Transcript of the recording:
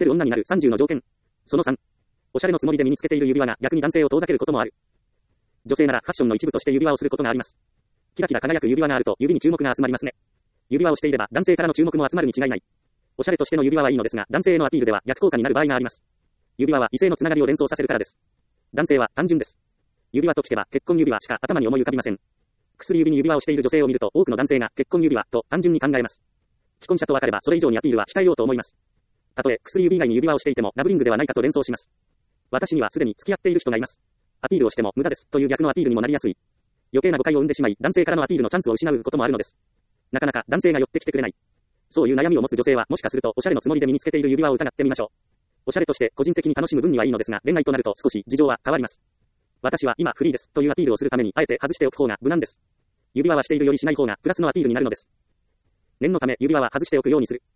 テる女になる30の条件。その3。おしゃれのつもりで身につけている指輪が逆に男性を遠ざけることもある。女性ならファッションの一部として指輪をすることがあります。キラキラ輝く指輪があると指に注目が集まりますね。指輪をしていれば男性からの注目も集まるに違いない。おしゃれとしての指輪はいいのですが、男性へのアピールでは逆効果になる場合があります。指輪は異性のつながりを連想させるからです。男性は単純です。指輪と聞けば結婚指輪しか頭に思い浮かびません。薬指に指輪をしている女性を見ると多くの男性が結婚指輪と単純に考えます。既婚者と分かればそれ以上にアピールは控えようと思います。たとえ薬指以外に指輪をしていてもラブリングではないかと連想します。私にはすでに付き合っている人がいます。アピールをしても無駄ですという逆のアピールにもなりやすい。余計な誤解を生んでしまい男性からのアピールのチャンスを失うこともあるのです。なかなか男性が寄ってきてくれない。そういう悩みを持つ女性はもしかするとおしゃれのつもりで身につけている指輪を疑ってみましょう。おしゃれとして個人的に楽しむ分にはいいのですが、恋愛となると少し事情は変わります。私は今フリーですというアピールをするためにあえて外しておく方が無難です。指輪はしているよりしない方がプラスのアピールになるのです。念のため指輪は外しておくようにする。